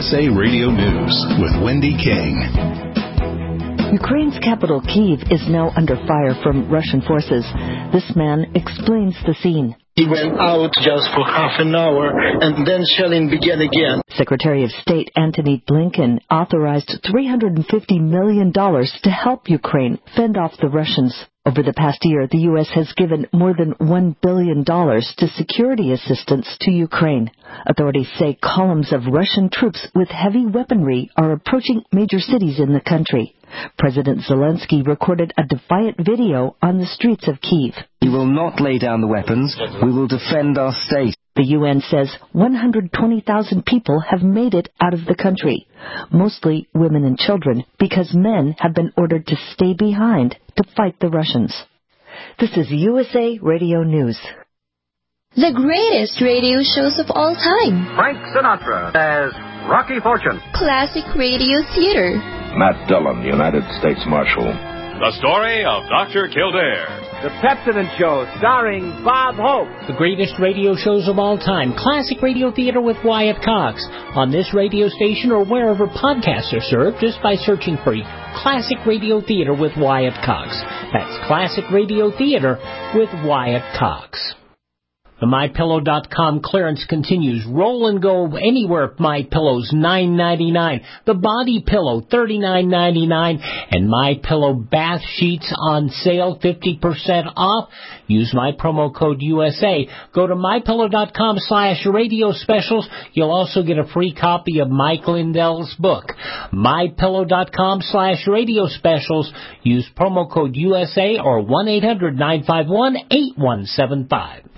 USA Radio News with Wendy King. Ukraine's capital, Kyiv, is now under fire from Russian forces. This man explains the scene. He went out just for half an hour, and then shelling began again. Secretary of State Antony Blinken authorized $350 million to help Ukraine fend off the Russians. Over the past year, the U.S. has given more than $1 billion to security assistance to Ukraine. Authorities say columns of Russian troops with heavy weaponry are approaching major cities in the country. President Zelensky recorded a defiant video on the streets of Kyiv. We will not lay down the weapons. We will defend our state. The UN says 120,000 people have made it out of the country, mostly women and children, because men have been ordered to stay behind to fight the Russians. This is USA Radio News. The greatest radio shows of all time. Frank Sinatra as Rocky Fortune. Classic radio theater. Matt Dillon, United States Marshal. The story of Dr. Kildare. The Pepsodent Show, starring Bob Hope. The greatest radio shows of all time. Classic radio theater with Wyatt Cox. On this radio station or wherever podcasts are served, just by searching for Classic Radio Theater with Wyatt Cox. That's Classic Radio Theater with Wyatt Cox. The MyPillow.com clearance continues. Roll and go anywhere. MyPillow's $9.99. The Body Pillow $39.99. And MyPillow bath sheets on sale 50% off. Use my promo code USA. Go to MyPillow.com/radio specials. You'll also get a free copy of Mike Lindell's book. MyPillow.com/radio specials. Use promo code USA or 1-800-951-8175.